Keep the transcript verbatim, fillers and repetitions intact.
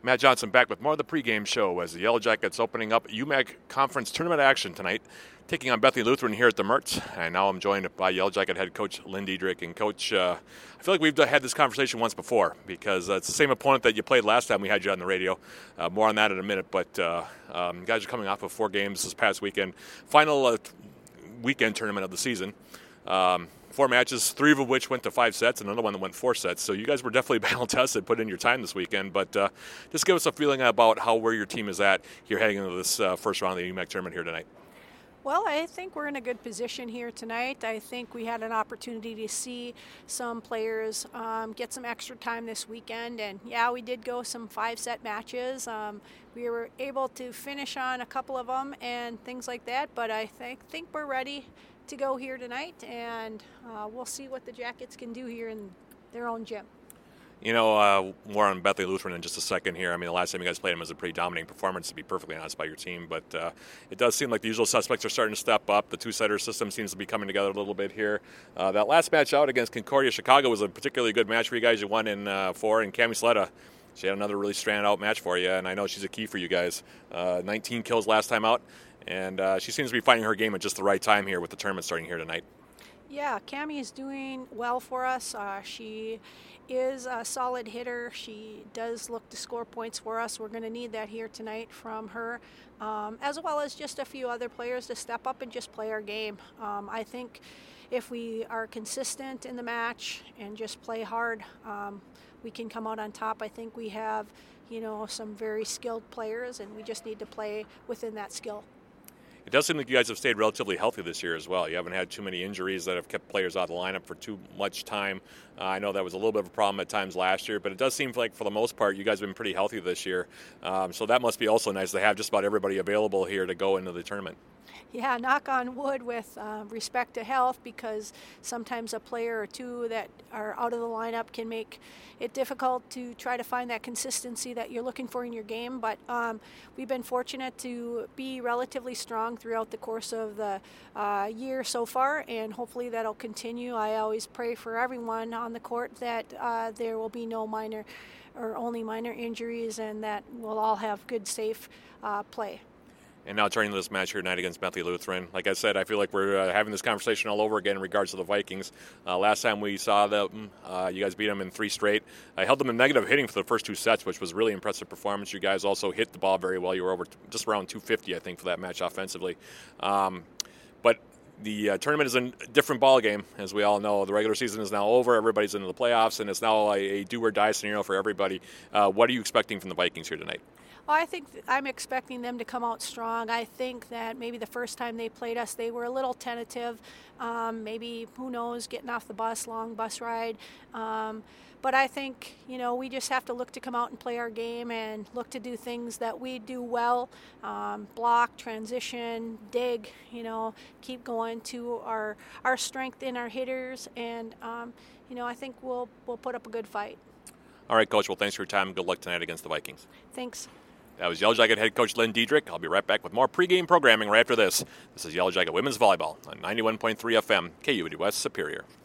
Matt Johnson back with more of the pregame show as the Yellow Jackets opening up U M A C Conference Tournament action tonight, taking on Bethany Lutheran here at the Mertz. And now I'm joined by Yellow Jacket head coach Lynn Diedrich. And Coach, uh, I feel like we've had this conversation once before because uh, it's the same opponent that you played last time we had you on the radio. Uh, more on that in a minute. But uh, um, you guys are coming off of four games this past weekend. Final uh, weekend tournament of the season. Um, Four matches, three of which went to five sets, and another one that went four sets. So you guys were definitely battle tested, put in your time this weekend. But uh, just give us a feeling about how where your team is at here heading into this uh, first round of the U M A C tournament here tonight. Well, I think we're in a good position here tonight. I think we had an opportunity to see some players um, get some extra time this weekend. And, yeah, we did go some five-set matches. Um, we were able to finish on a couple of them and things like that. But I think, think we're ready to go here tonight, and uh, we'll see what the Jackets can do here in their own gym. You know, uh, more on Bethany Lutheran in just a second here. I mean, the last time you guys played them was a pretty dominating performance, to be perfectly honest, by your team. But uh, it does seem like the usual suspects are starting to step up. The two-setter system seems to be coming together a little bit here. Uh, that last match out against Concordia Chicago was a particularly good match for you guys. You won in uh, four, and Cami Sletta, she had another really standout match for you, and I know she's a key for you guys. Uh, nineteen kills last time out, and uh, she seems to be finding her game at just the right time here with the tournament starting here tonight. Yeah, Cami is doing well for us. Uh, she is a solid hitter. She does look to score points for us. We're going to need that here tonight from her, um, as well as just a few other players to step up and just play our game. Um, I think if we are consistent in the match and just play hard, um, we can come out on top. I think we have, you know, some very skilled players, and we just need to play within that skill. It does seem like you guys have stayed relatively healthy this year as well. You haven't had too many injuries that have kept players out of the lineup for too much time. Uh, I know that was a little bit of a problem at times last year, but it does seem like for the most part you guys have been pretty healthy this year. Um, so that must be also nice to have just about everybody available here to go into the tournament. Yeah, knock on wood with uh, respect to health, because sometimes a player or two that are out of the lineup can make it difficult to try to find that consistency that you're looking for in your game. But um, we've been fortunate to be relatively strong throughout the course of the uh, year so far, and hopefully that'll continue. I always pray for everyone on the court that uh, there will be no minor or only minor injuries, and that we'll all have good, safe uh, play. And now turning to this match here tonight against Bethany Lutheran. Like I said, I feel like we're uh, having this conversation all over again in regards to the Vikings. Uh, last time we saw them, uh, you guys beat them in three straight. I held them in negative hitting for the first two sets, which was really impressive performance. You guys also hit the ball very well. You were over t- just around two fifty, I think, for that match offensively. Um, but the uh, tournament is a different ball game, as we all know. The regular season is now over. Everybody's into the playoffs, and it's now a, a do-or-die scenario for everybody. Uh, what are you expecting from the Vikings here tonight? Well, I think th- I'm expecting them to come out strong. I think that maybe the first time they played us, they were a little tentative. Um, maybe, who knows, getting off the bus, long bus ride. Um, but I think, you know, we just have to look to come out and play our game and look to do things that we do well. Um, block, transition, dig, you know, keep going to our our strength in our hitters. And, um, you know, I think we'll we'll put up a good fight. All right, Coach. Well, thanks for your time. Good luck tonight against the Vikings. Thanks. That was Yellow Jacket head coach Lynn Diedrich. I'll be right back with more pregame programming right after this. This is Yellow Jacket Women's Volleyball on ninety-one point three F M, K U D West Superior.